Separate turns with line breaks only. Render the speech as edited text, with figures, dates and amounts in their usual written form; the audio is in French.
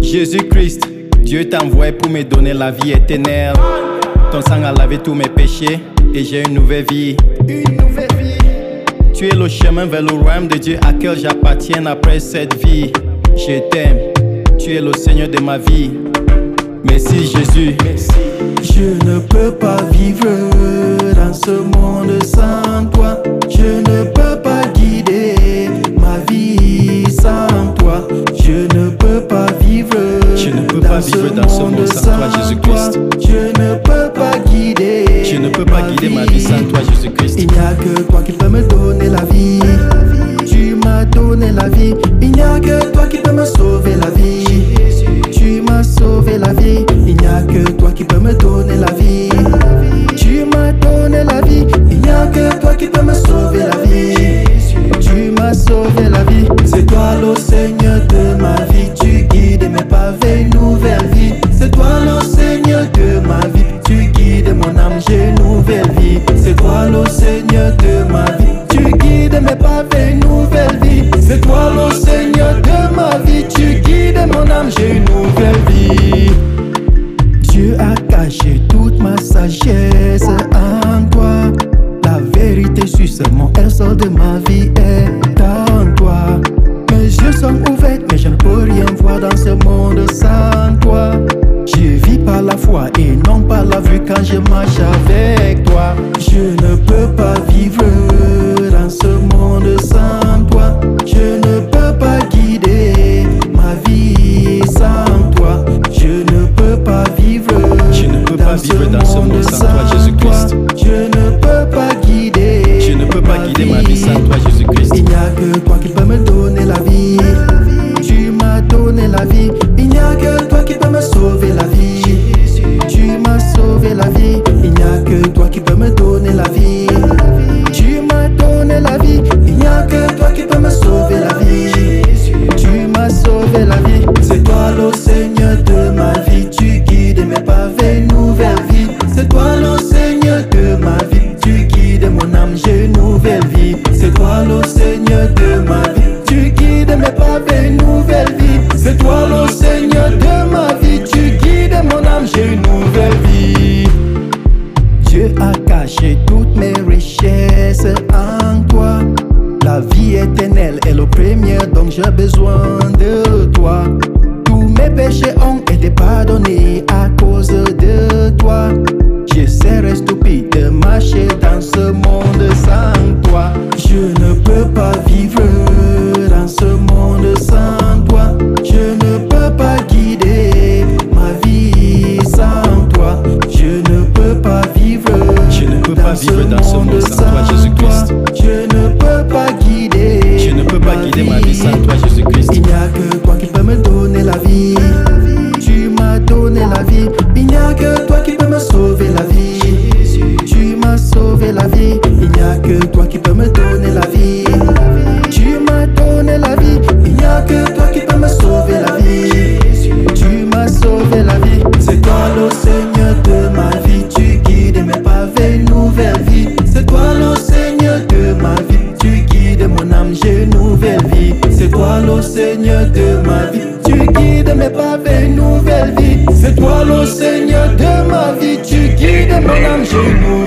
Jésus-Christ, Dieu t'a envoyé pour me donner la vie éternelle. Ton sang a lavé tous mes péchés et j'ai une nouvelle vie. Tu es le chemin vers le royaume de Dieu à quel j'appartiens après cette vie. Je t'aime, tu es le Seigneur de ma vie. Merci Jésus.
Je ne peux pas vivre dans ce monde sans toi. Je ne peux pas guider ma vie sans toi. Je ne peux pas vivre dans ce monde sans toi,
Jésus-Christ.
Je ne peux pas guider.
Je ne peux pas guider ma vie sans toi, Jésus-Christ.
Il n'y a que toi qui peux me donner la vie. Tu m'as donné la vie. Il n'y a que toi qui peux me sauver la vie. Tu m'as sauvé la vie. Il n'y a que toi qui peux me donner la vie. Tu m'as donné la vie. Il n'y a que toi qui peux me sauver la vie. Tu m'as sauvé la vie. C'est toi le Seigneur de ma vie. Tu guides mes pas vers une nouvelle vie. C'est toi le Seigneur de ma vie. Tu guides mon âme, j'ai une nouvelle vie. C'est toi le Seigneur de ma vie. Tu guides mes pas vers une nouvelle vie. C'est toi le Seigneur de ma vie. Tu guides mon âme, j'ai une nouvelle vie. Dieu a caché toute ma sagesse en toi. La vérité sur ce monde, elle sort de ma vie est en toi. Mes yeux sont ouverts, mais je ne peux rien voir dans ce monde sans toi. Je vis par la foi et non par la vue quand je marche avec toi. Je ne peux pas vivre dans ce monde sans toi. Je ne peux pas guider ma vie sans toi. Je ne peux pas vivre dans ce monde sans toi,
Jésus-Christ.
Je ne peux pas guider.
Je ne peux pas guider ma vie sans toi, Jésus-Christ.
Il n'y a que toi qui peux me donner la vie. Tu m'as donné la vie. Il n'y a que toi qui peux me sauver la vie. Tu m'as sauvé la vie. Il n'y a que toi qui peux me donner la vie. Tu m'as donné la vie. Il n'y a que toi qui peux me sauver la vie. Tu m'as sauvé la vie. C'est toi le Seigneur de ma vie. Tu guides mes pas vers une nouvelle vie. C'est toi le Seigneur de ma vie. Tu guides mon âme, j'ai une nouvelle vie. C'est toi le Seigneur de ma vie. Tu guides mes pas vers une nouvelle vie. C'est toi le Seigneur de ma vie. Tu guides mon âme, j'ai une nouvelle vie. Dieu a caché toutes mes richesses en toi. La vie éternelle est le premier, donc j'ai besoin de toi. Tous mes péchés ont été pardonnés à cause de toi. Je serais stupide de marcher dans ce monde sans toi. Je ne peux pas vivre dans ce monde sans toi. Je ne peux pas guider ma vie sans toi. Je ne peux pas vivre dans ce monde sans toi,
Jésus-Christ.
Je ne peux pas guider.
Je ne peux pas guider ma vie sans toi, Jésus-Christ.
Il n'y a que toi qui peux me donner la vie. Tu m'as donné la vie. Il n'y a que toi qui peux me sauver la vie. Tu m'as sauvé la vie. Il n'y a que toi qui peux me donner la vie. Tu m'as donné la vie. Il n'y a que toi qui peux me sauver la vie. Tu m'as sauvé la vie. C'est toi le Seigneur de ma vie. Tu guides mes pas vers une nouvelle vie. C'est toi le Seigneur de ma vie. Tu guides mon âme, j'ai une nouvelle vie. C'est toi le Seigneur de ma vie. Tu guides mes pas vers une nouvelle vie. C'est toi le Seigneur de ma vie. Tu guides mon âme, j'ai une nouvelle vie.